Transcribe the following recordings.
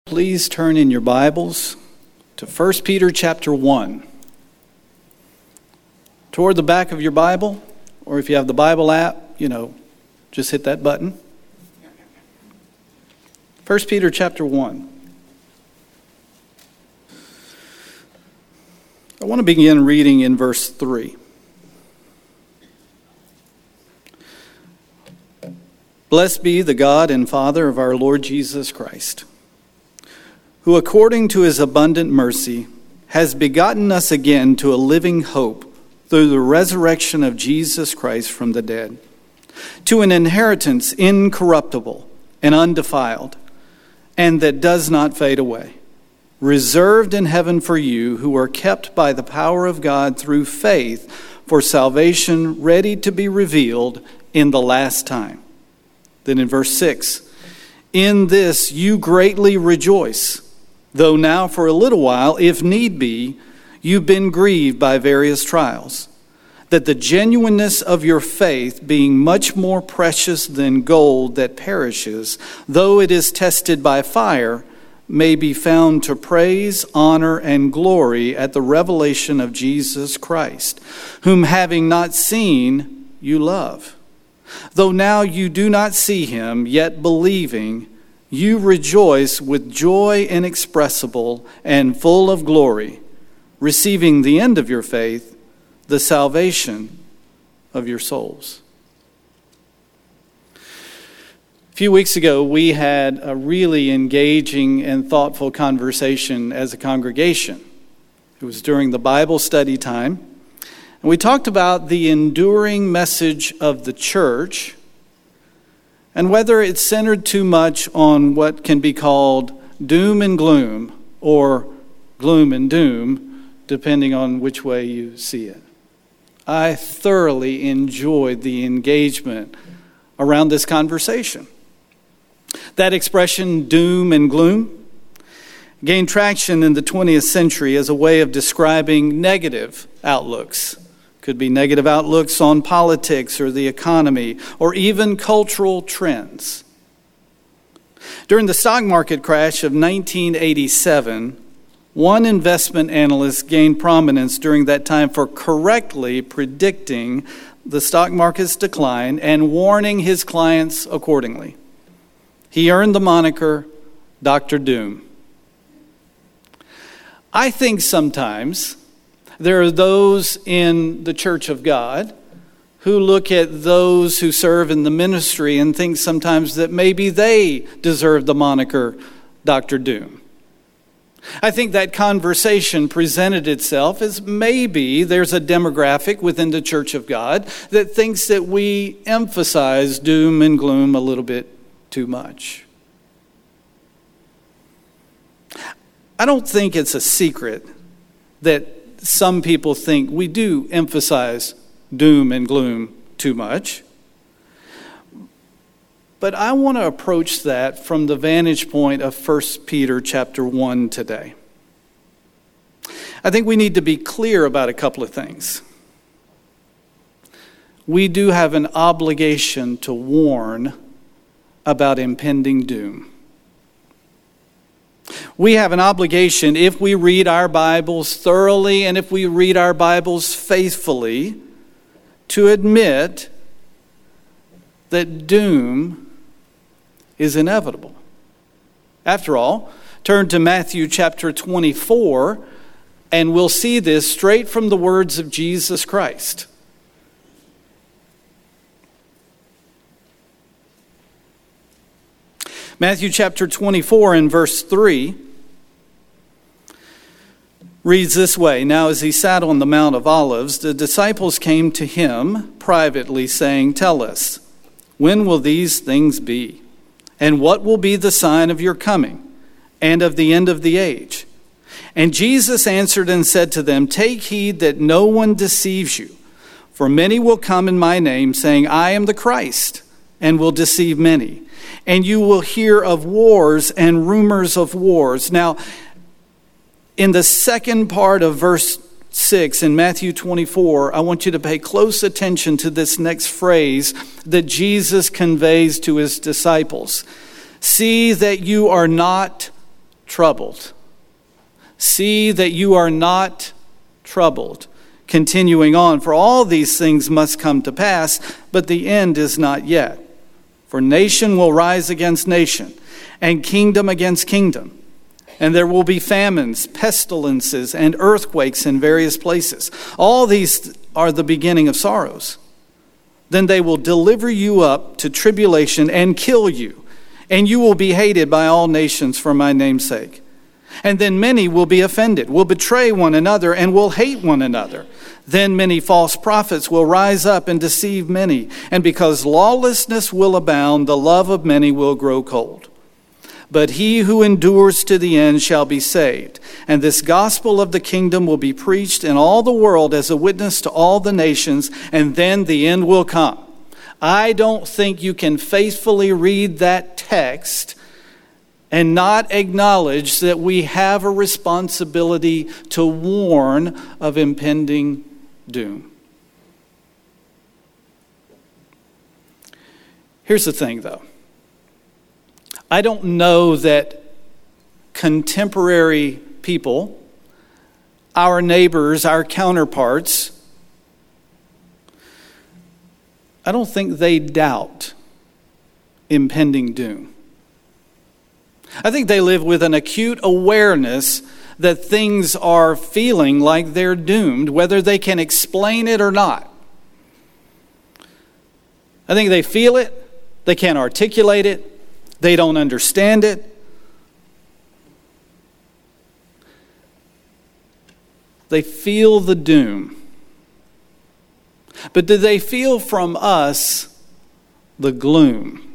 Please turn in your Bibles to 1 Peter chapter 1. Toward the back of your Bible, or if you have the Bible app, just hit that button. 1 Peter chapter 1. I want to begin reading in verse 3. Blessed be the God and Father of our Lord Jesus Christ, who according to his abundant mercy has begotten us again to a living hope through the resurrection of Jesus Christ from the dead, to an inheritance incorruptible and undefiled, and that does not fade away, reserved in heaven for you who are kept by the power of God through faith for salvation ready to be revealed in the last time. Then in verse 6, in this you greatly rejoice, though now for a little while, if need be, you've been grieved by various trials, that the genuineness of your faith, being much more precious than gold that perishes, though it is tested by fire, may be found to praise, honor, and glory at the revelation of Jesus Christ, whom having not seen, you love. Though now you do not see him, yet believing, you rejoice with joy inexpressible and full of glory, receiving the end of your faith, the salvation of your souls. A few weeks ago, we had a really engaging and thoughtful conversation as a congregation. It was during the Bible study time, and we talked about the enduring message of the church and whether it's centered too much on what can be called doom and gloom or gloom and doom, depending on which way you see it. I thoroughly enjoyed the engagement around this conversation. That expression, doom and gloom, gained traction in the 20th century as a way of describing negative outlooks. Could be negative outlooks on politics or the economy or even cultural trends. During the stock market crash of 1987, one investment analyst gained prominence during that time for correctly predicting the stock market's decline and warning his clients accordingly. He earned the moniker Dr. Doom. I think sometimes there are those in the Church of God who look at those who serve in the ministry and think sometimes that maybe they deserve the moniker Dr. Doom. I think that conversation presented itself as maybe there's a demographic within the Church of God that thinks that we emphasize doom and gloom a little bit too much. I don't think it's a secret that some people think we do emphasize doom and gloom too much. But I want to approach that from the vantage point of 1 Peter chapter 1 today. I think we need to be clear about a couple of things. We do have an obligation to warn about impending doom. We have an obligation, if we read our Bibles thoroughly and if we read our Bibles faithfully, to admit that doom is inevitable. After all, turn to Matthew chapter 24, and we'll see this straight from the words of Jesus Christ. Matthew chapter 24 and verse 3 reads this way. Now as he sat on the Mount of Olives, the disciples came to him privately, saying, "Tell us, when will these things be? And what will be the sign of your coming and of the end of the age?" And Jesus answered and said to them, "Take heed that no one deceives you. For many will come in my name, saying, 'I am the Christ,' and will deceive many. And you will hear of wars and rumors of wars." Now, in the second part of verse 6 in Matthew 24, I want you to pay close attention to this next phrase that Jesus conveys to his disciples. "See that you are not troubled. See that you are not troubled. Continuing on, for all these things must come to pass, but the end is not yet. For nation will rise against nation, and kingdom against kingdom. And there will be famines, pestilences, and earthquakes in various places. All these are the beginning of sorrows. Then they will deliver you up to tribulation and kill you, and you will be hated by all nations for my name's sake. And then many will be offended, will betray one another, and will hate one another. Then many false prophets will rise up and deceive many. And because lawlessness will abound, the love of many will grow cold. But he who endures to the end shall be saved. And this gospel of the kingdom will be preached in all the world as a witness to all the nations, and then the end will come. I don't think you can faithfully read that text and not acknowledge that we have a responsibility to warn of impending doom. Here's the thing, though. I don't know that contemporary people, our neighbors, our counterparts, I don't think they doubt impending doom. I think they live with an acute awareness that things are feeling like they're doomed, whether they can explain it or not. I think they feel it, they can't articulate it, they don't understand it. They feel the doom. But do they feel from us the gloom?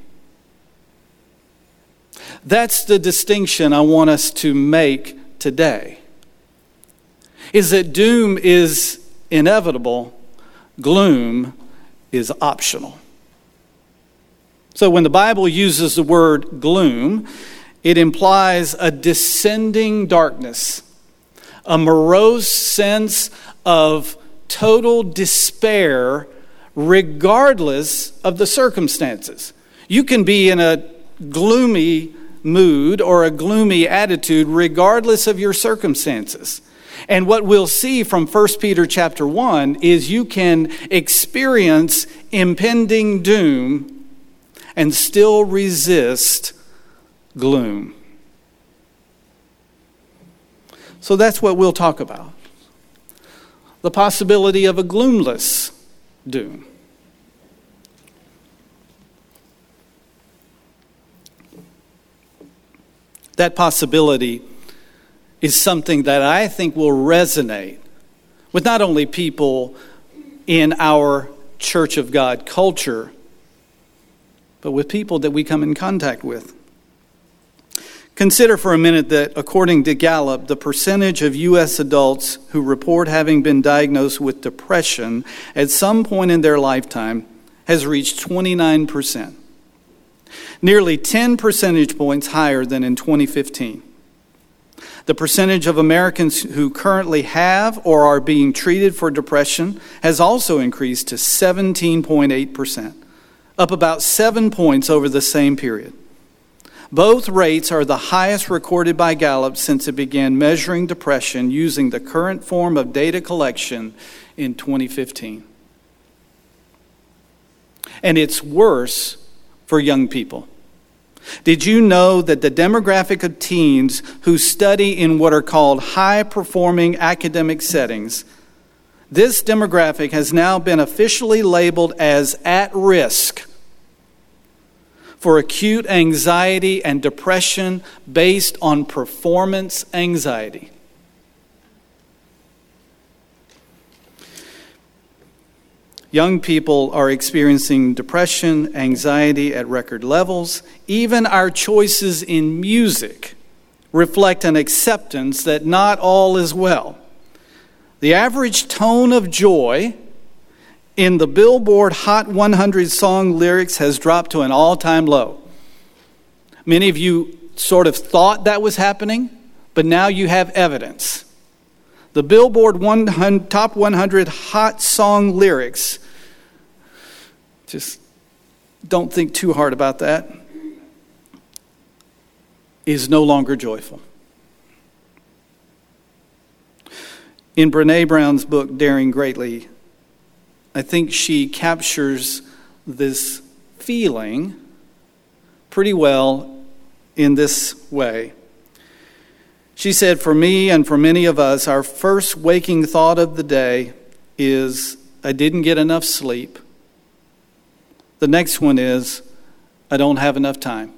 That's the distinction I want us to make today. Is that doom is inevitable, gloom is optional. So when the Bible uses the word gloom, it implies a descending darkness, a morose sense of total despair regardless of the circumstances. You can be in a gloomy mood or a gloomy attitude regardless of your circumstances. And what we'll see from 1 Peter chapter 1 is you can experience impending doom and still resist gloom. So that's what we'll talk about. The possibility of a gloomless doom. That possibility is something that I think will resonate with not only people in our Church of God culture, but with people that we come in contact with. Consider for a minute that according to Gallup, the percentage of U.S. adults who report having been diagnosed with depression at some point in their lifetime has reached 29%. Nearly 10 percentage points higher than in 2015. The percentage of Americans who currently have or are being treated for depression has also increased to 17.8%, up about 7 points over the same period. Both rates are the highest recorded by Gallup since it began measuring depression using the current form of data collection in 2015. And it's worse for young people. Did you know that the demographic of teens who study in what are called high-performing academic settings, this demographic has now been officially labeled as at risk for acute anxiety and depression based on performance anxiety. Young people are experiencing depression, anxiety at record levels. Even our choices in music reflect an acceptance that not all is well. The average tone of joy in the Billboard Hot 100 song lyrics has dropped to an all-time low. Many of you sort of thought that was happening, but now you have evidence. The Billboard Top 100 Hot Song Lyrics, just don't think too hard about that, is no longer joyful. In Brené Brown's book, Daring Greatly, I think she captures this feeling pretty well in this way. She said, for me and for many of us, our first waking thought of the day is, I didn't get enough sleep. The next one is, I don't have enough time.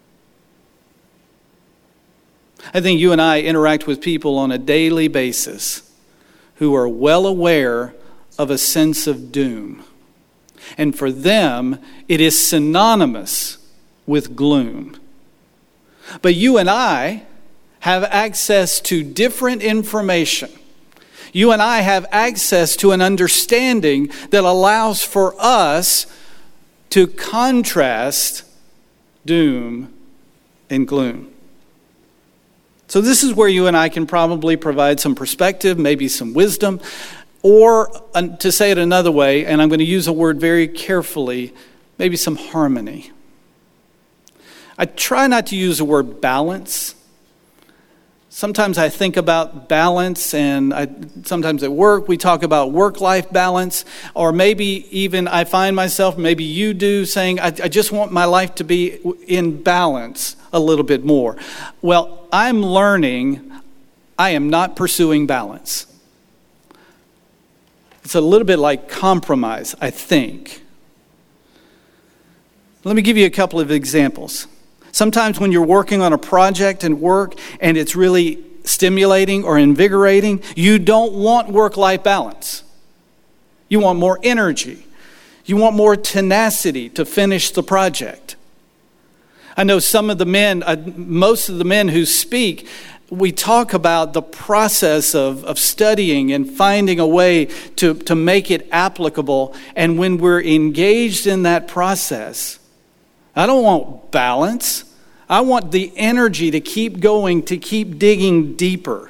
I think you and I interact with people on a daily basis who are well aware of a sense of doom. And for them, it is synonymous with gloom. But you and I have access to different information. You and I have access to an understanding that allows for us to contrast doom and gloom. So this is where you and I can probably provide some perspective, maybe some wisdom, or to say it another way, and I'm going to use a word very carefully, maybe some harmony. I try not to use the word balance. Sometimes I think about balance, and sometimes at work we talk about work-life balance, or maybe even I find myself, maybe you do, saying, I just want my life to be in balance a little bit more. Well, I'm learning I am not pursuing balance. It's a little bit like compromise, I think. Let me give you a couple of examples. Sometimes when you're working on a project and work and it's really stimulating or invigorating, you don't want work-life balance. You want more energy. You want more tenacity to finish the project. I know some of the men, most of the men who speak, we talk about the process of studying and finding a way to make it applicable. And when we're engaged in that process, I don't want balance. I want the energy to keep going, to keep digging deeper.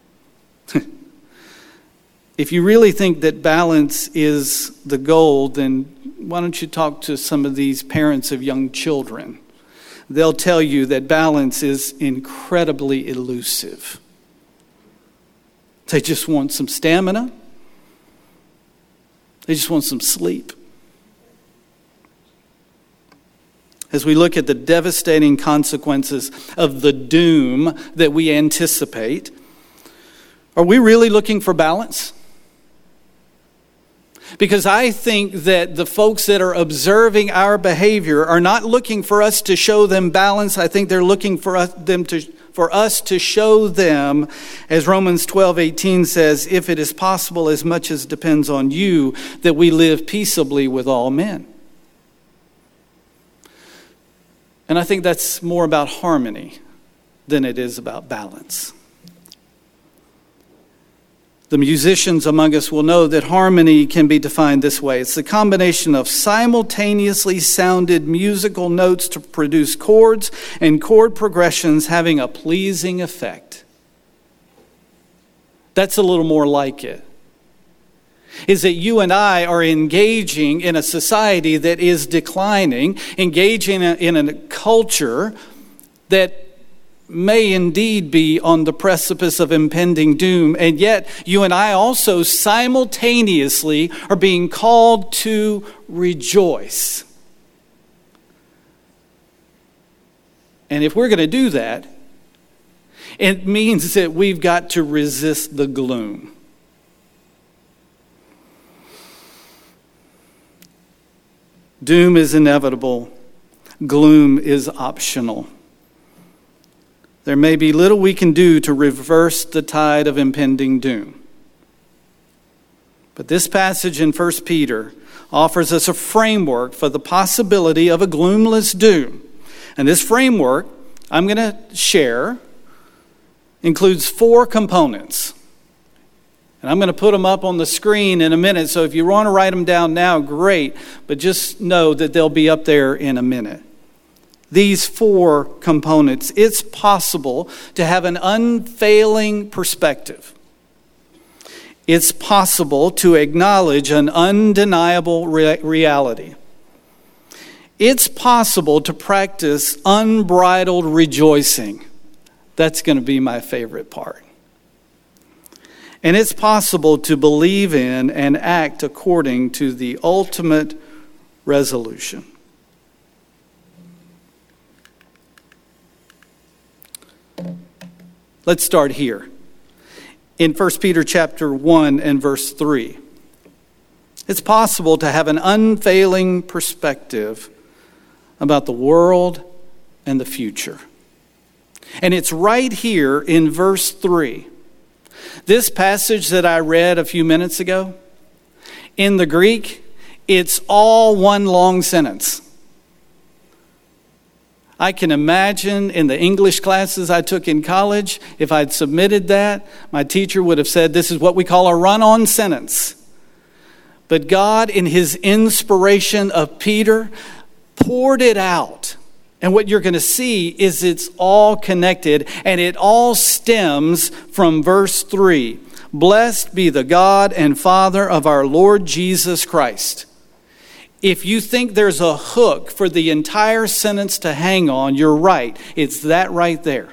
If you really think that balance is the goal, then why don't you talk to some of these parents of young children? They'll tell you that balance is incredibly elusive. They just want some stamina. They just want some sleep. As we look at the devastating consequences of the doom that we anticipate, are we really looking for balance? Because I think that the folks that are observing our behavior are not looking for us to show them balance. I think they're looking for us to show them, as Romans 12:18 says, if it is possible, as much as depends on you, that we live peaceably with all men. And I think that's more about harmony than it is about balance. The musicians among us will know that harmony can be defined this way. It's the combination of simultaneously sounded musical notes to produce chords and chord progressions having a pleasing effect. That's a little more like it. Is that you and I are engaging in a society that is declining, engaging in a culture that may indeed be on the precipice of impending doom, and yet you and I also simultaneously are being called to rejoice. And if we're going to do that, it means that we've got to resist the gloom. Doom is inevitable. Gloom is optional. There may be little we can do to reverse the tide of impending doom. But this passage in 1 Peter offers us a framework for the possibility of a gloomless doom. And this framework I'm going to share includes 4 components. And I'm going to put them up on the screen in a minute. So if you want to write them down now, great. But just know that they'll be up there in a minute. These 4 components, it's possible to have an unfailing perspective. It's possible to acknowledge an undeniable reality. It's possible to practice unbridled rejoicing. That's going to be my favorite part. And it's possible to believe in and act according to the ultimate resolution. Let's start here. In 1 Peter chapter 1 and verse 3. It's possible to have an unfailing perspective about the world and the future. And it's right here in verse 3. This passage that I read a few minutes ago, in the Greek, it's all one long sentence. I can imagine in the English classes I took in college, if I'd submitted that, my teacher would have said, this is what we call a run-on sentence. But God, in his inspiration of Peter, poured it out. And what you're going to see is it's all connected, and it all stems from verse 3. Blessed be the God and Father of our Lord Jesus Christ. If you think there's a hook for the entire sentence to hang on, you're right. It's that right there.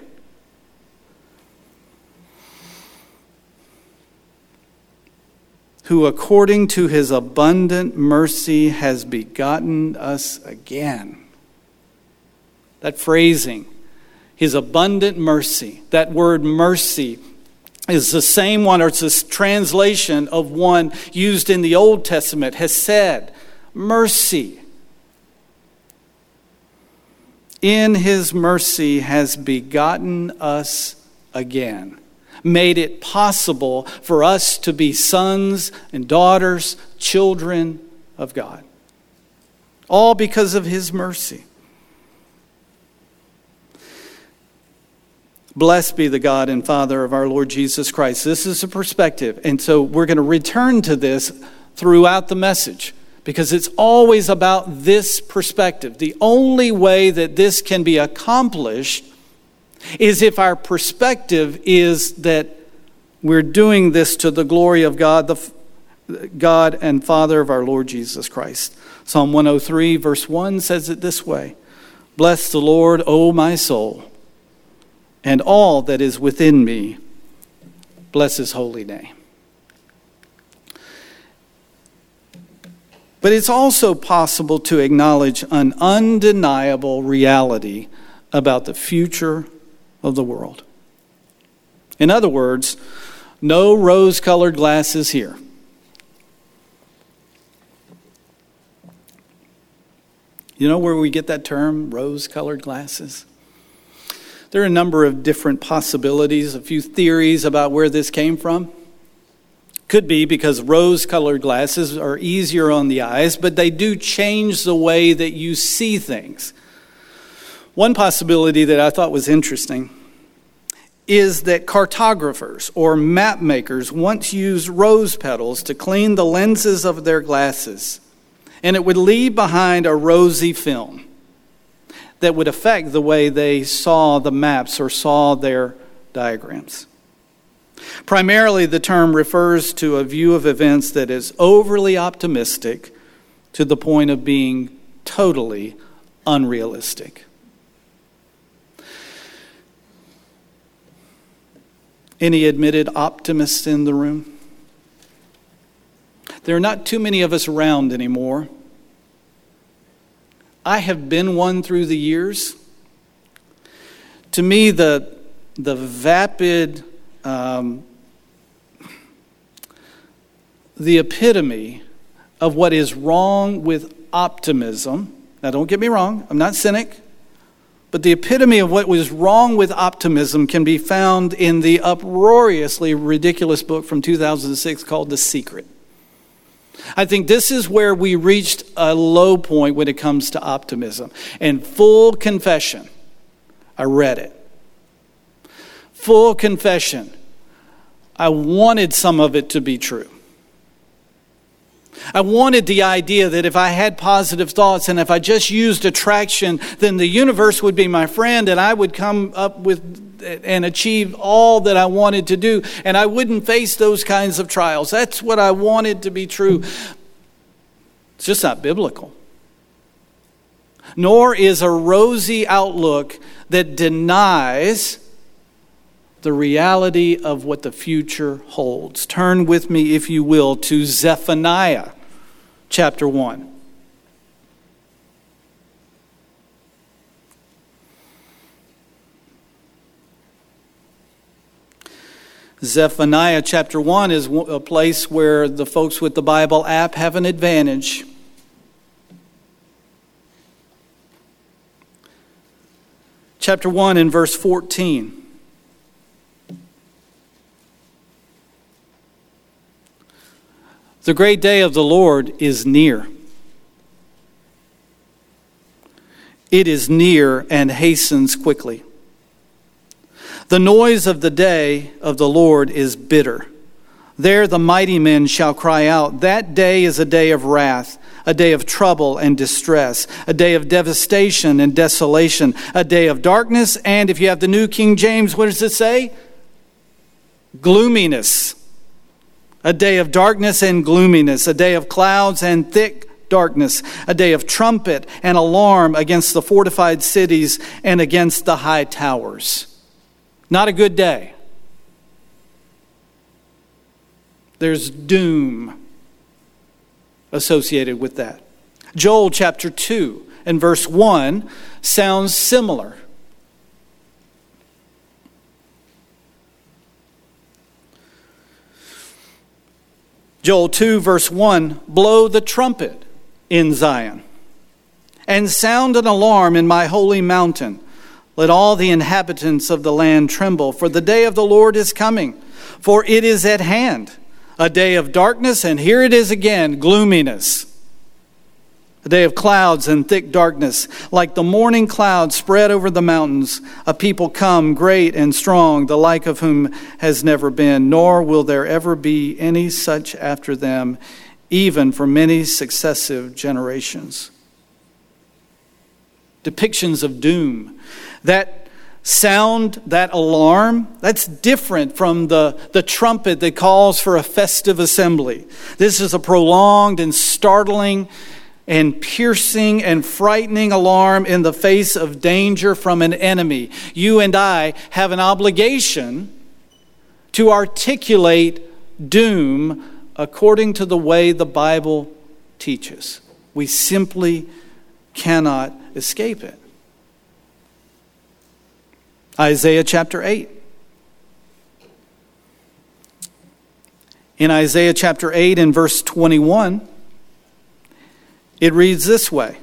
Who according to his abundant mercy has begotten us again. That phrasing, his abundant mercy, that word mercy is the same one, or it's a translation of one used in the Old Testament, hesed, mercy. In his mercy has begotten us again. Made it possible for us to be sons and daughters, children of God. All because of his mercy. Blessed be the God and Father of our Lord Jesus Christ. This is a perspective. And so we're going to return to this throughout the message, because it's always about this perspective. The only way that this can be accomplished is if our perspective is that we're doing this to the glory of God, the God and Father of our Lord Jesus Christ. Psalm 103 verse 1 says it this way. Bless the Lord, O my soul, and all that is within me. Bless his holy name. But it's also possible to acknowledge an undeniable reality about the future of the world. In other words, no rose-colored glasses here. You know where we get that term, rose-colored glasses? There are a number of different possibilities, a few theories about where this came from. Could be because rose-colored glasses are easier on the eyes, but they do change the way that you see things. One possibility that I thought was interesting is that cartographers or map makers once used rose petals to clean the lenses of their glasses, and it would leave behind a rosy film that would affect the way they saw the maps or saw their diagrams. Primarily, the term refers to a view of events that is overly optimistic to the point of being totally unrealistic. Any admitted optimists in the room? There are not too many of us around anymore. I have been one through the years. To me, the vapid, the epitome of what is wrong with optimism. Now, don't get me wrong, I'm not cynic. But the epitome of what was wrong with optimism can be found in the uproariously ridiculous book from 2006 called The Secret. I think this is where we reached a low point when it comes to optimism. And full confession, I read it. Full confession, I wanted some of it to be true. I wanted the idea that if I had positive thoughts and if I just used attraction, then the universe would be my friend and I would come up with and achieve all that I wanted to do, and I wouldn't face those kinds of trials. That's what I wanted to be true. It's just not biblical. Nor is a rosy outlook that denies the reality of what the future holds. Turn with me, if you will, to Zephaniah chapter 1. Zephaniah chapter 1 is a place where the folks with the Bible app have an advantage. Chapter 1 and verse 14. The great day of the Lord is near. It is near and hastens quickly. The noise of the day of the Lord is bitter. There the mighty men shall cry out. That day is a day of wrath, a day of trouble and distress, a day of devastation and desolation, a day of darkness, and if you have the New King James, what does it say? Gloominess. A day of darkness and gloominess, a day of clouds and thick darkness, a day of trumpet and alarm against the fortified cities and against the high towers. Not a good day. There's doom associated with that. Joel chapter 2 and verse 1 sounds similar. Joel 2 verse 1, blow the trumpet in Zion and sound an alarm in my holy mountain. Let all the inhabitants of the land tremble, for the day of the Lord is coming, for it is at hand. A day of darkness, and here it is again, gloominess. A day of clouds and thick darkness, like the morning clouds spread over the mountains. A people come, great and strong, the like of whom has never been, nor will there ever be any such after them, even for many successive generations. Depictions of doom. That sound, that alarm, that's different from the trumpet that calls for a festive assembly. This is a prolonged and startling and piercing and frightening alarm in the face of danger from an enemy. You and I have an obligation to articulate doom according to the way the Bible teaches. We simply cannot escape it. Isaiah chapter 8. In Isaiah chapter 8 and verse 21, it reads this way.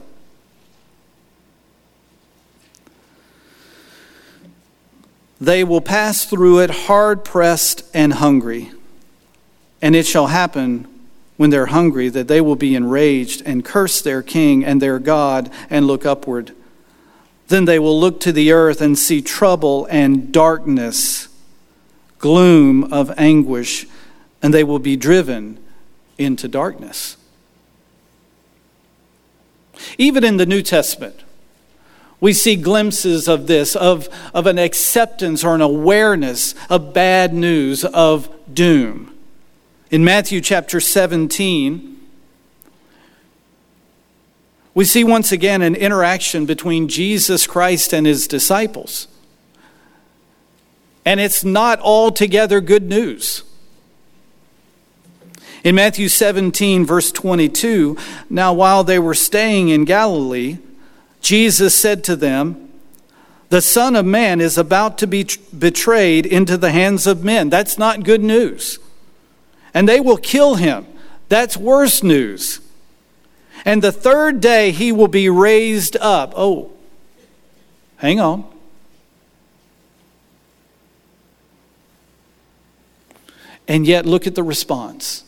They will pass through it hard-pressed and hungry, and it shall happen when they're hungry that they will be enraged and curse their king and their God and look upward. Then they will look to the earth and see trouble and darkness, gloom of anguish, and they will be driven into darkness. Even in the New Testament, we see glimpses of this, of an acceptance or an awareness of bad news, of doom. In Matthew chapter 17, we see once again an interaction between Jesus Christ and his disciples. And it's not altogether good news. In Matthew 17, verse 22, now while they were staying in Galilee, Jesus said to them, the Son of Man is about to be betrayed into the hands of men. That's not good news. And they will kill him. That's worse news. And the third day he will be raised up. Oh, hang on. And yet look at the response.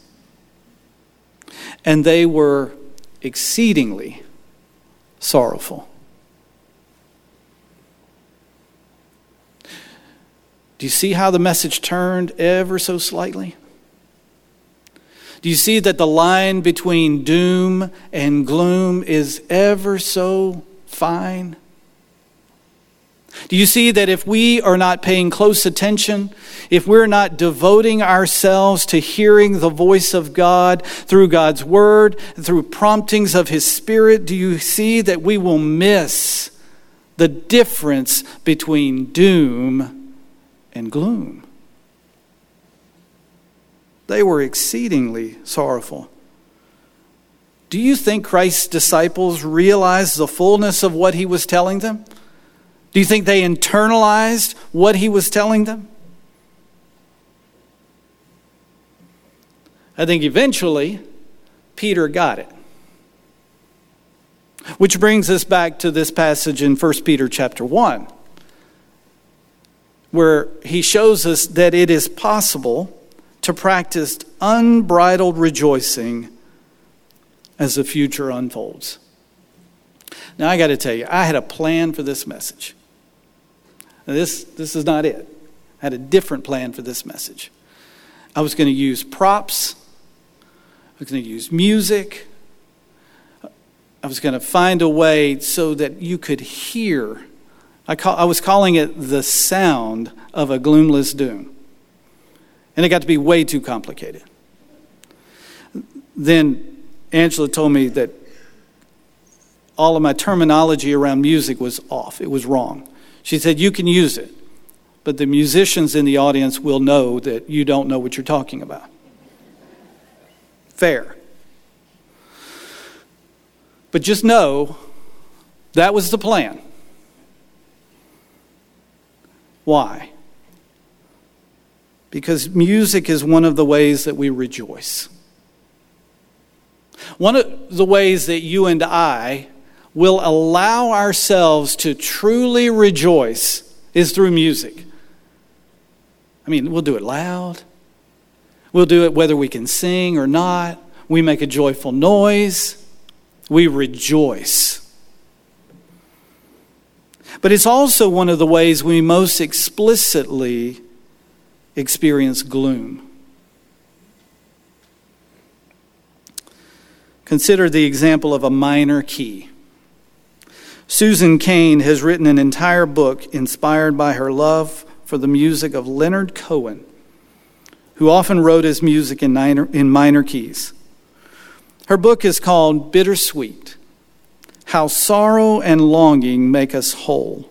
And they were exceedingly sorrowful. Do you see how the message turned ever so slightly? Do you see that the line between doom and gloom is ever so fine? Do you see that if we are not paying close attention, if we're not devoting ourselves to hearing the voice of God through God's word, through promptings of his Spirit, do you see that we will miss the difference between doom and gloom. They were exceedingly sorrowful. Do you think Christ's disciples realized the fullness of what he was telling them? Do you think they internalized what he was telling them? I think eventually Peter got it. Which brings us back to this passage in 1 Peter chapter 1, where he shows us that it is possible to practice unbridled rejoicing as the future unfolds. Now I got to tell you, I had a plan for this message. Now, this is not it. I had a different plan for this message. I was going to use props. I was going to use music. I was going to find a way so that you could hear. I was calling it the sound of a gloomless doom. And it got to be way too complicated. Then Angela told me that all of my terminology around music was off. It was wrong. She said, you can use it, but the musicians in the audience will know that you don't know what you're talking about. Fair. But just know that was the plan. Why? Because music is one of the ways that we rejoice. One of the ways that you and I will allow ourselves to truly rejoice is through music. I mean, we'll do it loud. We'll do it whether we can sing or not. We make a joyful noise. We rejoice. But it's also one of the ways we most explicitly experience gloom. Consider the example of a minor key. Susan Cain has written an entire book inspired by her love for the music of Leonard Cohen, who often wrote his music in minor keys. Her book is called Bittersweet: How Sorrow and Longing Make Us Whole.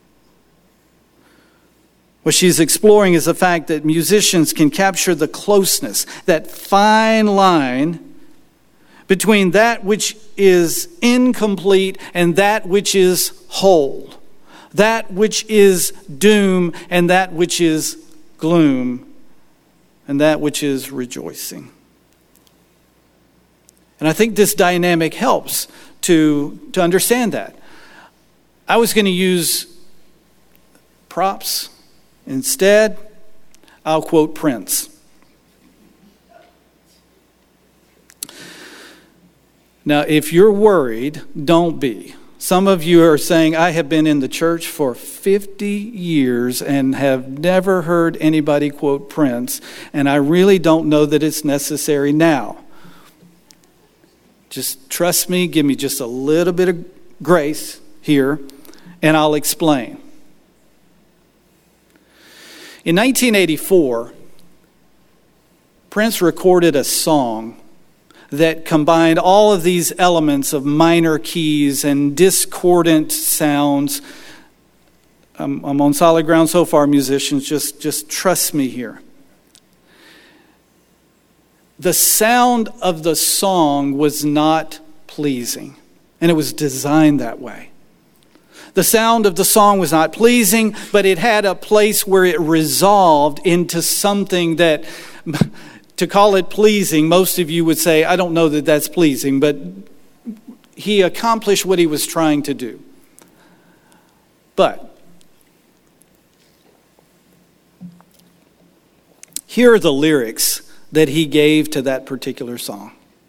What she's exploring is the fact that musicians can capture the closeness, that fine line between that which is incomplete and that which is whole, that which is doom and that which is gloom, and that which is rejoicing. And I think this dynamic helps to understand that. I was going to use props. Instead, I'll quote Prince. Now, if you're worried, don't be. Some of you are saying, I have been in the church for 50 years and have never heard anybody quote Prince, and I really don't know that it's necessary now. Just trust me, give me just a little bit of grace here, and I'll explain. In 1984, Prince recorded a song that combined all of these elements of minor keys and discordant sounds. I'm on solid ground so far, musicians. Just trust me here. The sound of the song was not pleasing, and it was designed that way. The sound of the song was not pleasing, but it had a place where it resolved into something that, to call it pleasing, most of you would say, I don't know that that's pleasing, but he accomplished what he was trying to do. But here are the lyrics that he gave to that particular song.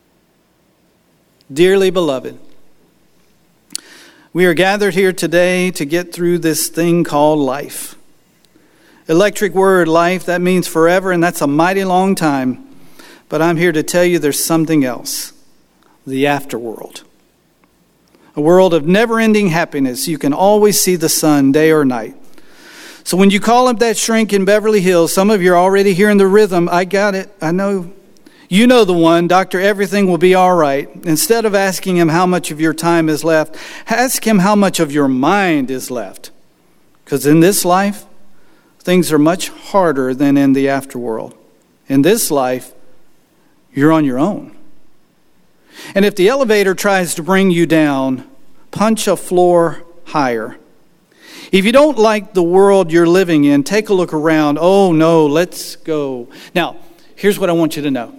Dearly beloved, we are gathered here today to get through this thing called life. Electric word, life, that means forever, and that's a mighty long time. But I'm here to tell you there's something else. The afterworld. A world of never-ending happiness. You can always see the sun, day or night. So when you call up that shrink in Beverly Hills, some of you are already hearing the rhythm. I got it. I know. You know the one, Dr. Everything will be all right. Instead of asking him how much of your time is left, ask him how much of your mind is left. Because in this life, things are much harder than in the afterworld. In this life, you're on your own. And if the elevator tries to bring you down, punch a floor higher. If you don't like the world you're living in, take a look around. Oh no, let's go. Now, here's what I want you to know.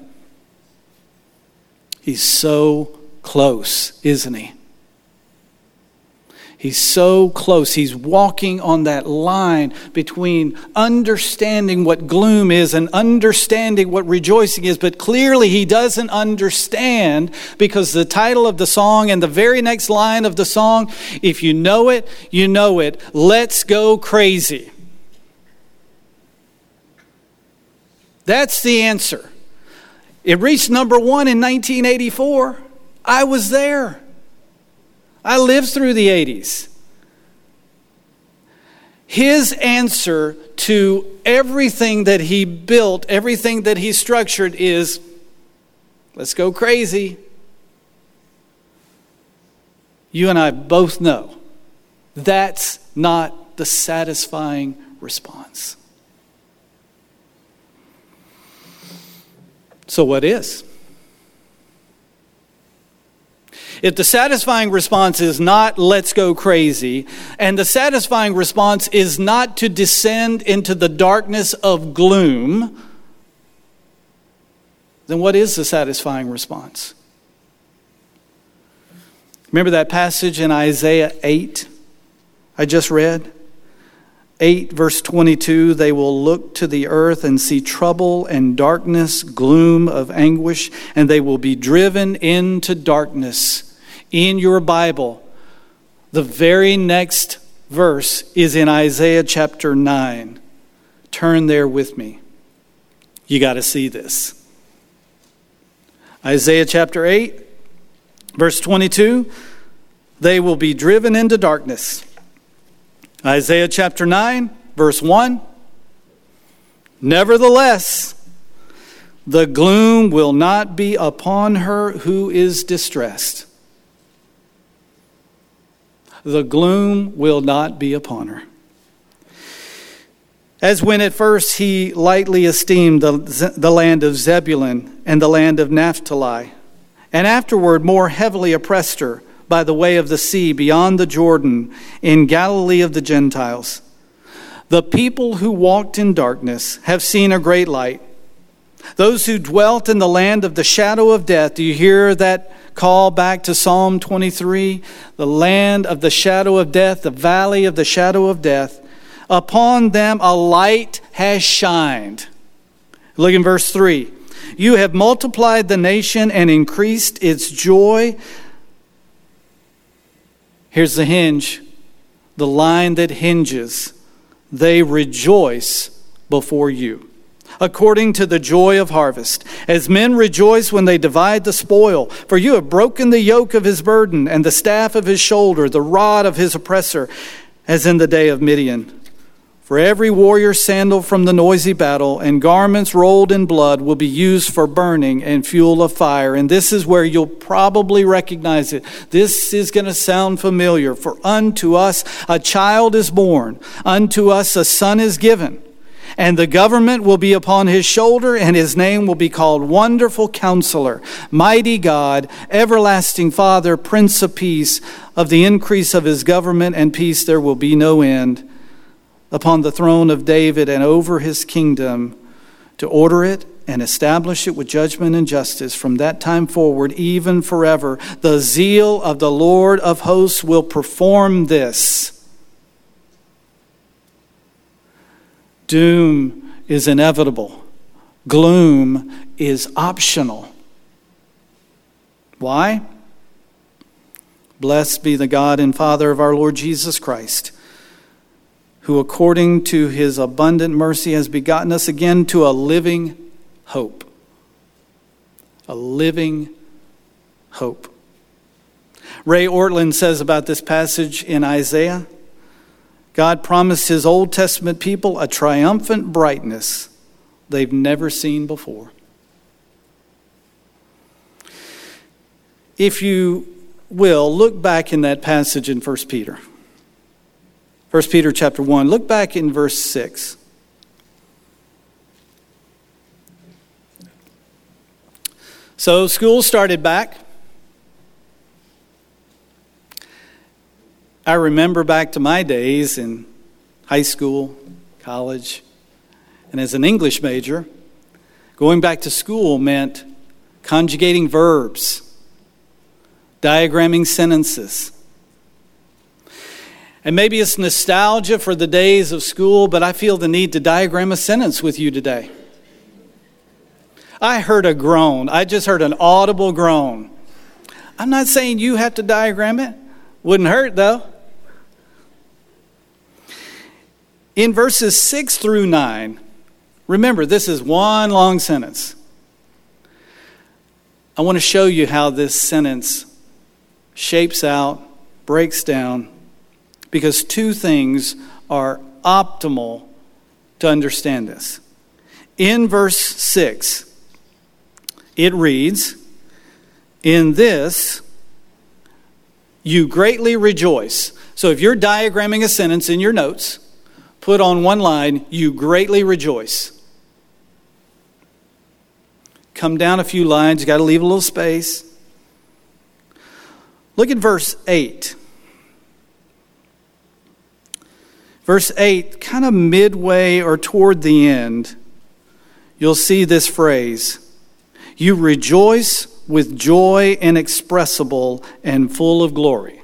He's so close, isn't he? He's so close. He's walking on that line between understanding what gloom is and understanding what rejoicing is. But clearly he doesn't understand, because the title of the song and the very next line of the song, if you know it, you know it. Let's go crazy. That's the answer. It reached number 1 in 1984. I was there. I lived through the 80s. His answer to everything that he built, everything that he structured is, let's go crazy. You and I both know that's not the satisfying response. So what is? If the satisfying response is not let's go crazy, and the satisfying response is not to descend into the darkness of gloom, then what is the satisfying response? Remember that passage in Isaiah 8 I just read? 8 verse 22, they will look to the earth and see trouble and darkness, gloom of anguish, and they will be driven into darkness. In your Bible, the very next verse is in Isaiah chapter 9. Turn there with me. You got to see this. Isaiah chapter 8, verse 22, they will be driven into darkness. Isaiah chapter 9, verse 1, nevertheless, the gloom will not be upon her who is distressed. The gloom will not be upon her. As when at first he lightly esteemed the land of Zebulun and the land of Naphtali, and afterward more heavily oppressed her by the way of the sea beyond the Jordan in Galilee of the Gentiles. The people who walked in darkness have seen a great light. Those who dwelt in the land of the shadow of death. Do you hear that call back to Psalm 23? The land of the shadow of death, the valley of the shadow of death. Upon them a light has shined. Look in verse 3. You have multiplied the nation and increased its joy. Here's the hinge, the line that hinges. They rejoice before you, according to the joy of harvest, as men rejoice when they divide the spoil. For you have broken the yoke of his burden and the staff of his shoulder, the rod of his oppressor, as in the day of Midian. For every warrior's sandal from the noisy battle and garments rolled in blood will be used for burning and fuel of fire. And this is where you'll probably recognize it. This is going to sound familiar. For unto us a child is born, unto us a son is given. And the government will be upon his shoulder, and his name will be called Wonderful Counselor, Mighty God, Everlasting Father, Prince of Peace. Of the increase of his government and peace there will be no end. Upon the throne of David and over his kingdom, to order it and establish it with judgment and justice from that time forward, even forever. The zeal of the Lord of hosts will perform this. Doom is inevitable. Gloom is optional. Why? Blessed be the God and Father of our Lord Jesus Christ, who according to his abundant mercy has begotten us again to a living hope. A living hope. Ray Ortlund says about this passage in Isaiah, God promised his Old Testament people a triumphant brightness they've never seen before. If you will, look back in that passage in 1 Peter. 1 Peter chapter 1. Look back in verse 6. So school started back. I remember back to my days in high school, college, and as an English major, going back to school meant conjugating verbs, diagramming sentences. And maybe it's nostalgia for the days of school, but I feel the need to diagram a sentence with you today. I heard a groan. I just heard an audible groan. I'm not saying you have to diagram it. Wouldn't hurt, though. In verses 6 through 9, remember, this is one long sentence. I want to show you how this sentence shapes out, breaks down, because two things are optimal to understand this. In verse 6, it reads, "In this you greatly rejoice." So if you're diagramming a sentence in your notes, put on one line, "You greatly rejoice." Come down a few lines, you got to leave a little space. Look at verse 8. Verse 8, kind of midway or toward the end, you'll see this phrase, "You rejoice with joy inexpressible and full of glory."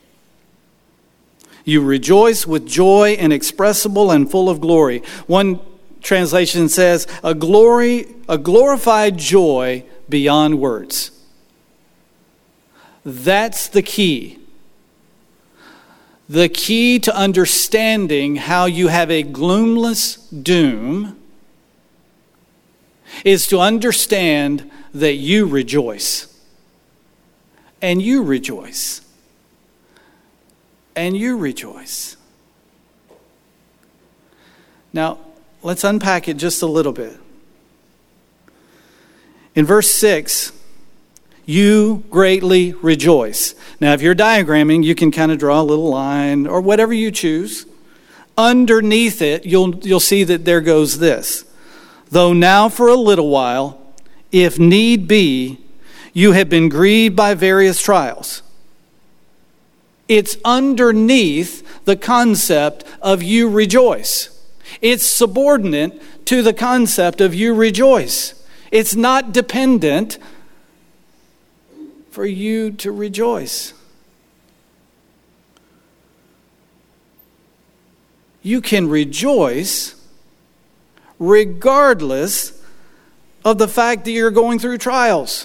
You rejoice with joy inexpressible and full of glory. One translation says, a glorified joy beyond words. That's the key. The key to understanding how you have a gloomless doom is to understand that you rejoice. And you rejoice. And you rejoice. Now, let's unpack it just a little bit. In verse 6, you greatly rejoice. Now, if you're diagramming, you can kind of draw a little line or whatever you choose. Underneath it, you'll see that there goes this. Though now for a little while, if need be, you have been grieved by various trials. It's underneath the concept of you rejoice. It's subordinate to the concept of you rejoice. It's not dependent for you to rejoice. You can rejoice regardless of the fact that you're going through trials.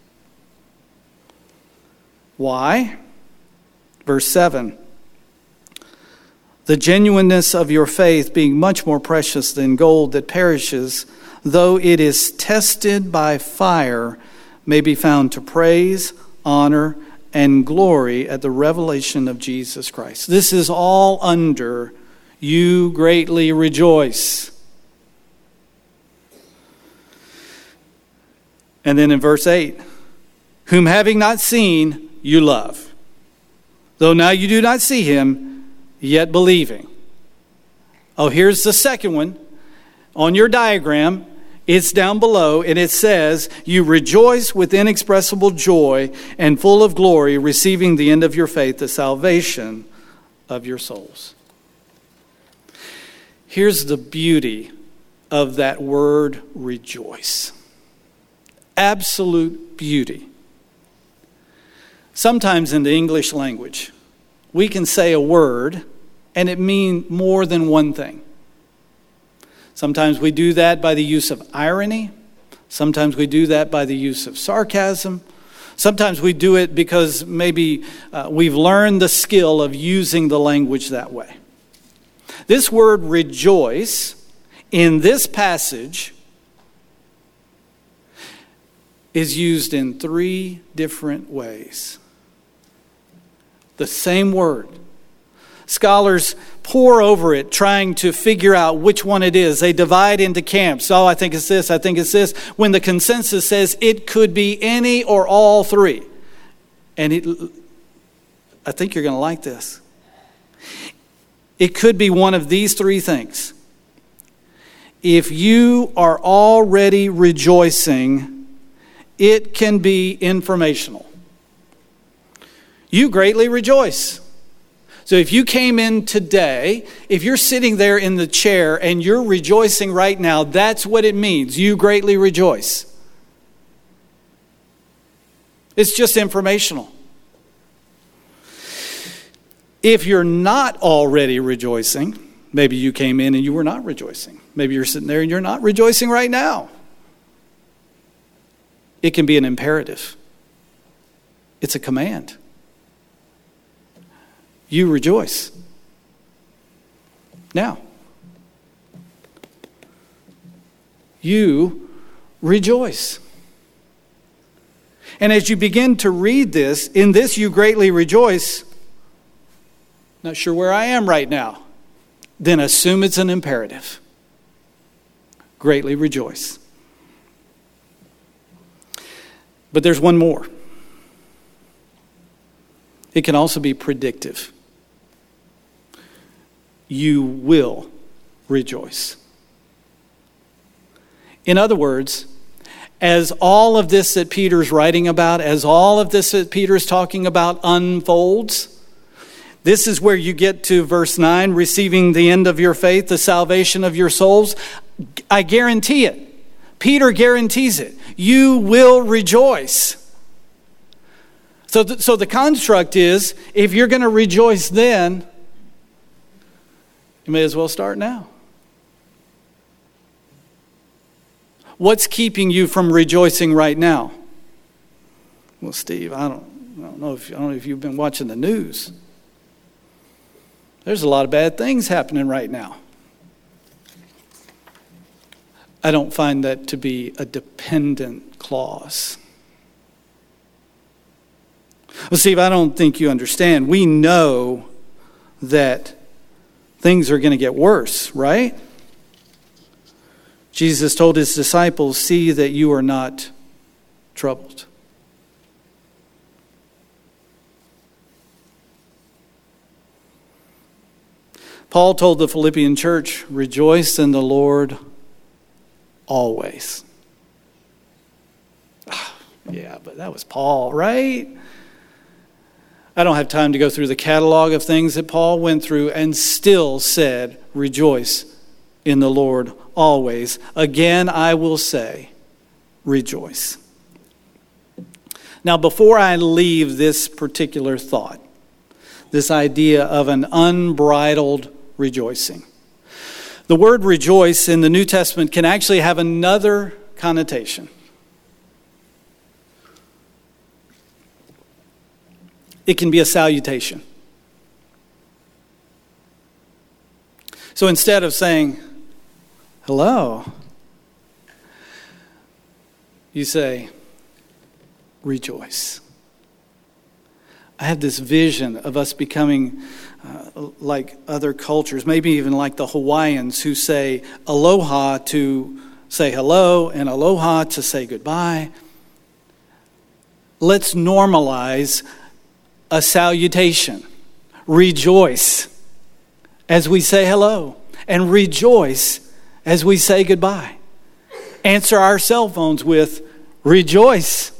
Why? Verse 7. The genuineness of your faith being much more precious than gold that perishes, though it is tested by fire, may be found to praise, honor, and glory at the revelation of Jesus Christ. This is all under you greatly rejoice. And then in verse 8, whom having not seen, you love. Though now you do not see him, yet believing. Oh, here's the second one. On your diagram, it's down below, and it says, you rejoice with inexpressible joy and full of glory, receiving the end of your faith, the salvation of your souls. Here's the beauty of that word rejoice. Absolute beauty. Sometimes in the English language, we can say a word and it means more than one thing. Sometimes we do that by the use of irony. Sometimes we do that by the use of sarcasm. Sometimes we do it because maybe we've learned the skill of using the language that way. This word rejoice in this passage is used in 3 different ways. The same word. Scholars pore over it, trying to figure out which one it is. They divide into camps. Oh, I think it's this, I think it's this. When the consensus says it could be any or all 3. And I think you're going to like this. It could be one of these 3 things. If you are already rejoicing it can be informational. You greatly rejoice. So if you came in today, if you're sitting there in the chair and you're rejoicing right now, that's what it means. You greatly rejoice. It's just informational. If you're not already rejoicing, maybe you came in and you were not rejoicing. Maybe you're sitting there and you're not rejoicing right now. It can be an imperative. It's a command. You rejoice. Now, you rejoice. And as you begin to read this, in this you greatly rejoice. Not sure where I am right now. Then assume it's an imperative. Greatly rejoice. But there's one more. It can also be predictive. You will rejoice. In other words, as all of this that Peter's writing about, as all of this that Peter's talking about unfolds, this is where you get to verse 9, receiving the end of your faith, the salvation of your souls. I guarantee it. Peter guarantees it. You will rejoice. So the construct is, if you're going to rejoice then, you may as well start now. What's keeping you from rejoicing right now? Well, Steve, I don't know if you've been watching the news. There's a lot of bad things happening right now. I don't find that to be a dependent clause. Well, Steve, I don't think you understand. We know that things are going to get worse, right? Jesus told his disciples, see that you are not troubled. Paul told the Philippian church, rejoice in the Lord always. Yeah, but that was Paul, right? I don't have time to go through the catalog of things that Paul went through and still said, rejoice in the Lord always. Again, I will say, rejoice. Now, before I leave this particular thought, this idea of an unbridled rejoicing, the word rejoice in the New Testament can actually have another connotation. It can be a salutation. So instead of saying, hello, you say, rejoice. I have this vision of us becoming like other cultures, maybe even like the Hawaiians who say aloha to say hello and aloha to say goodbye. Let's normalize a salutation. Rejoice as we say hello, and rejoice as we say goodbye. Answer our cell phones with rejoice.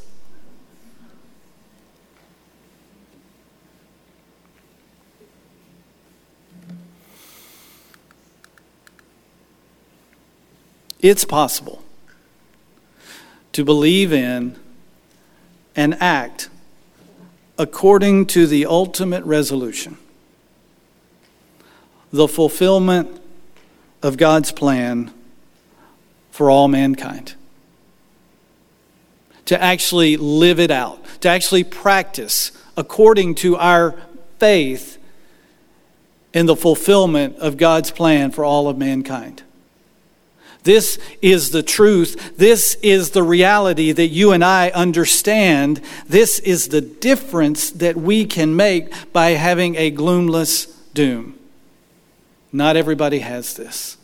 It's possible to believe in and act according to the ultimate resolution, the fulfillment of God's plan for all mankind. To actually live it out, to actually practice according to our faith in the fulfillment of God's plan for all of mankind. This is the truth. This is the reality that you and I understand. This is the difference that we can make by having a gloomless doom. Not everybody has this.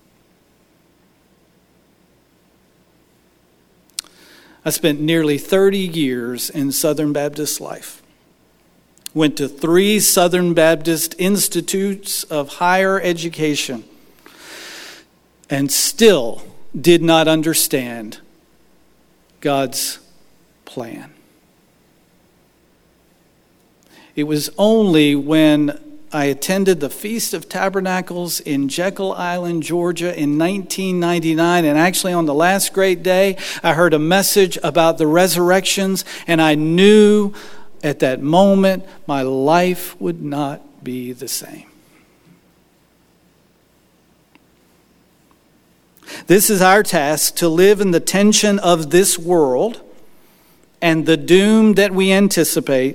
I spent nearly 30 years in Southern Baptist life. Went to 3 Southern Baptist institutes of higher education. And still did not understand God's plan. It was only when I attended the Feast of Tabernacles in Jekyll Island, Georgia in 1999, and actually on the last great day, I heard a message about the resurrections, and I knew at that moment my life would not be the same. This is our task, to live in the tension of this world and the doom that we anticipate,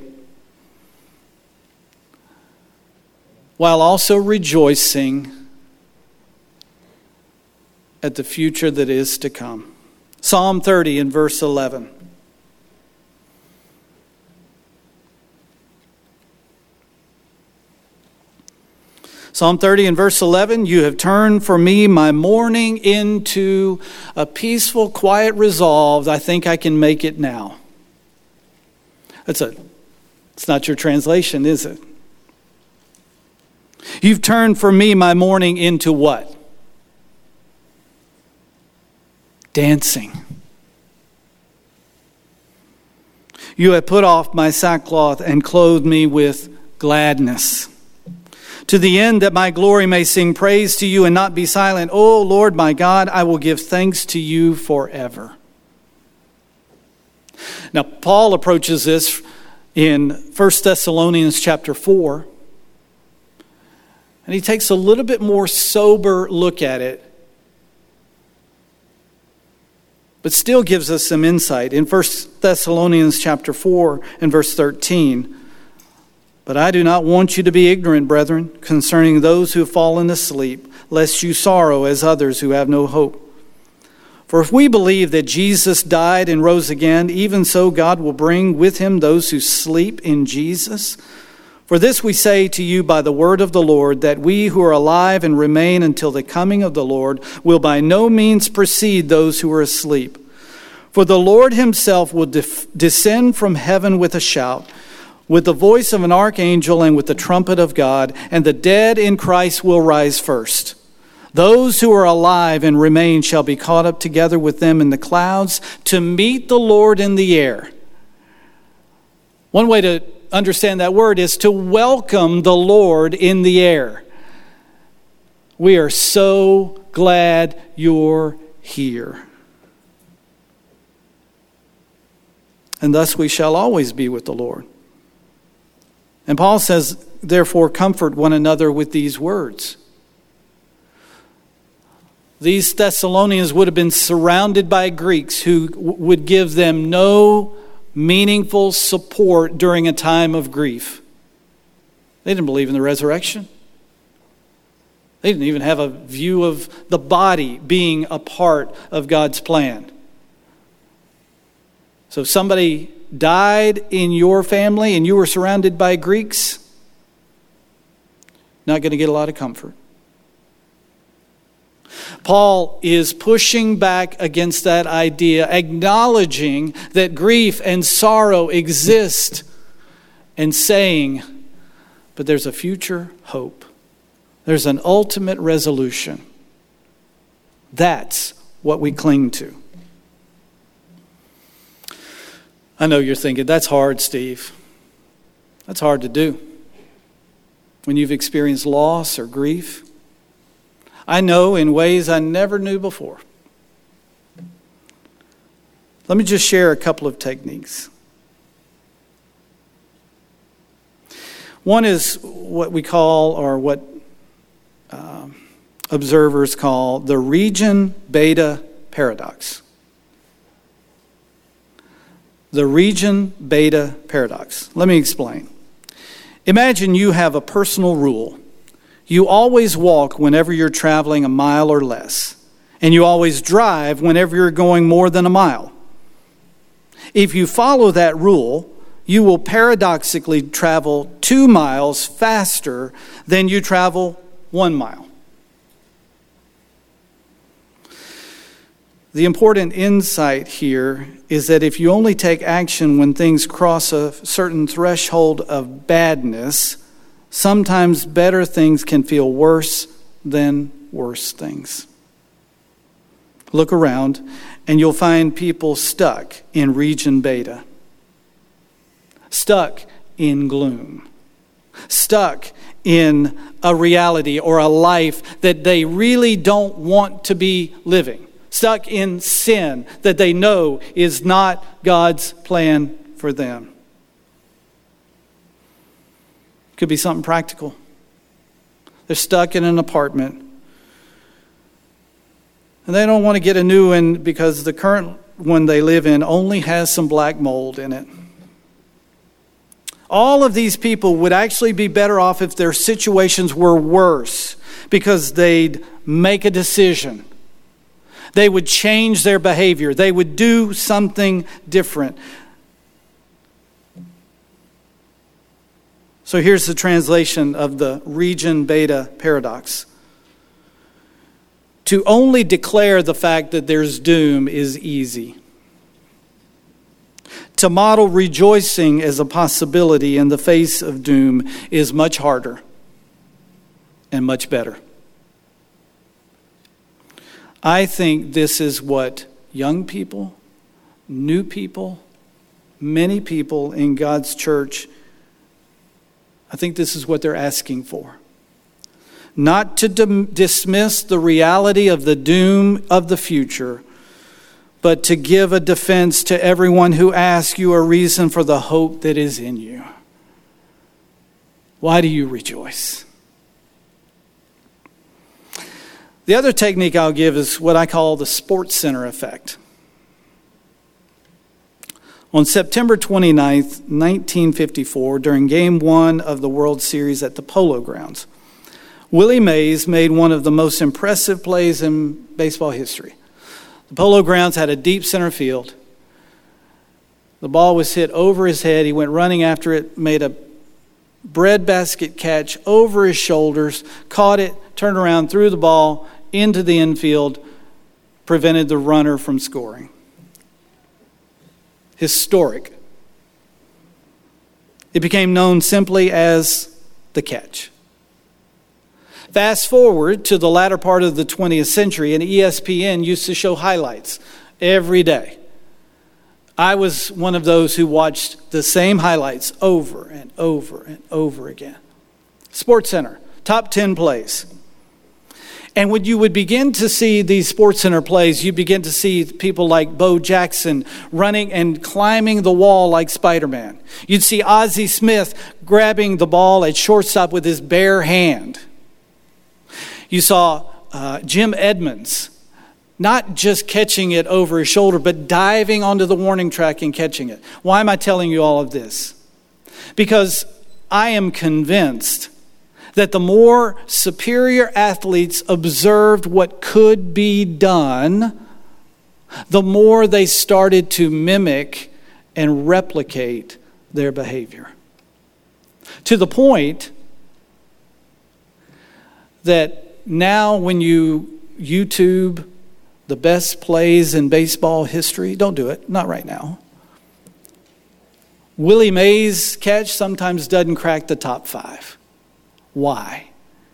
while also rejoicing at the future that is to come. Psalm 30 in verse 11. Psalm 30 and verse 11, you have turned for me my mourning into a peaceful, quiet resolve. I think I can make it now. It's not your translation, is it? You've turned for me my mourning into what? Dancing. You have put off my sackcloth and clothed me with gladness, to the end that my glory may sing praise to you and not be silent. O Lord my God, I will give thanks to you forever. Now, Paul approaches this in 1 Thessalonians chapter 4. And he takes a little bit more sober look at it, but still gives us some insight. In 1 Thessalonians chapter 4 and verse 13, but I do not want you to be ignorant, brethren, concerning those who have fallen asleep, lest you sorrow as others who have no hope. For if we believe that Jesus died and rose again, even so God will bring with him those who sleep in Jesus. For this we say to you by the word of the Lord, that we who are alive and remain until the coming of the Lord will by no means precede those who are asleep. For the Lord himself will descend from heaven with a shout, with the voice of an archangel and with the trumpet of God, and the dead in Christ will rise first. Those who are alive and remain shall be caught up together with them in the clouds to meet the Lord in the air. One way to understand that word is to welcome the Lord in the air. We are so glad you're here. And thus we shall always be with the Lord. And Paul says, therefore, comfort one another with these words. These Thessalonians would have been surrounded by Greeks who would give them no meaningful support during a time of grief. They didn't believe in the resurrection. They didn't even have a view of the body being a part of God's plan. So if somebody died in your family and you were surrounded by Greeks, not going to get a lot of comfort. Paul is pushing back against that idea, acknowledging that grief and sorrow exist, and saying, but there's a future hope. There's an ultimate resolution. That's what we cling to. I know you're thinking, that's hard, Steve. That's hard to do when you've experienced loss or grief. I know in ways I never knew before. Let me just share a couple of techniques. One is what we call, or what observers call, the region beta paradox. The region beta paradox. Let me explain. Imagine you have a personal rule. You always walk whenever you're traveling a mile or less, and you always drive whenever you're going more than a mile. If you follow that rule, you will paradoxically travel 2 miles faster than you travel 1 mile. The important insight here is that if you only take action when things cross a certain threshold of badness, sometimes better things can feel worse than worse things. look around, and you'll find people stuck in region beta, stuck in gloom, stuck in a reality or a life that they really don't want to be living, stuck in sin that they know is not God's plan for them. Could be something practical. They're stuck in an apartment, and they don't want to get a new one because the current one they live in only has some black mold in it. All of these people would actually be better off if their situations were worse, because they'd make a decision. They would change their behavior. They would do something different. So here's the translation of the region beta paradox. To only declare the fact that there's doom is easy. To model rejoicing as a possibility in the face of doom is much harder and much better. I think this is what young people, new people, many people in God's church, I think this is what they're asking for. Not to dismiss the reality of the doom of the future, but to give a defense to everyone who asks you a reason for the hope that is in you. Why do you rejoice? The other technique I'll give is what I call the Sports Center effect. On September 29th, 1954, during Game 1 of the World Series at the Polo Grounds, Willie Mays made one of the most impressive plays in baseball history. The Polo Grounds had a deep center field. The ball was hit over his head. He went running after it, made a breadbasket catch over his shoulders, caught it, turned around, threw the ball into the infield, prevented the runner from scoring. Historic. It became known simply as the catch. Fast forward to the latter part of the 20th century, and ESPN used to show highlights every day. I was one of those who watched the same highlights over and over and over again. Sports Center, top 10 plays. And when you would begin to see these Sports Center plays, you begin to see people like Bo Jackson running and climbing the wall like Spider-Man. You'd see Ozzie Smith grabbing the ball at shortstop with his bare hand. You saw Jim Edmonds not just catching it over his shoulder, but diving onto the warning track and catching it. Why am I telling you all of this? Because I am convinced that the more superior athletes observed what could be done, the more they started to mimic and replicate their behavior. To the point that now when you YouTube the best plays in baseball history, don't do it, not right now. Willie Mays' catch sometimes doesn't crack the top 5. Why?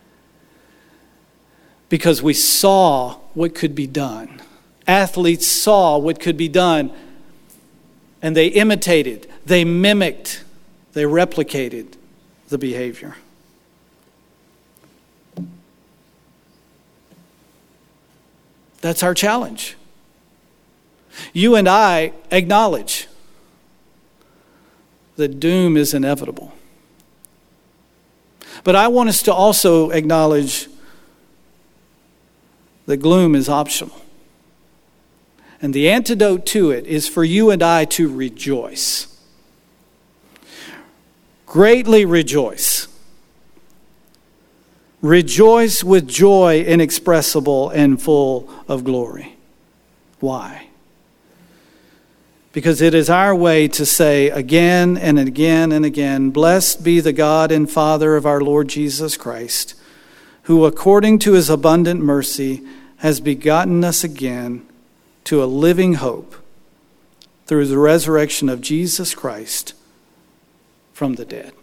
Because we saw what could be done. Athletes saw what could be done, and they imitated, they mimicked, they replicated the behavior. That's our challenge. You and I acknowledge that doom is inevitable. But I want us to also acknowledge that gloom is optional. And the antidote to it is for you and I to rejoice. Greatly rejoice. Rejoice with joy inexpressible and full of glory. Why? Because it is our way to say again and again and again, blessed be the God and Father of our Lord Jesus Christ, who according to his abundant mercy has begotten us again to a living hope through the resurrection of Jesus Christ from the dead.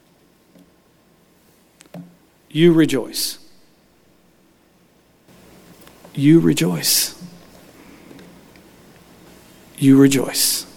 You rejoice. You rejoice. you rejoice.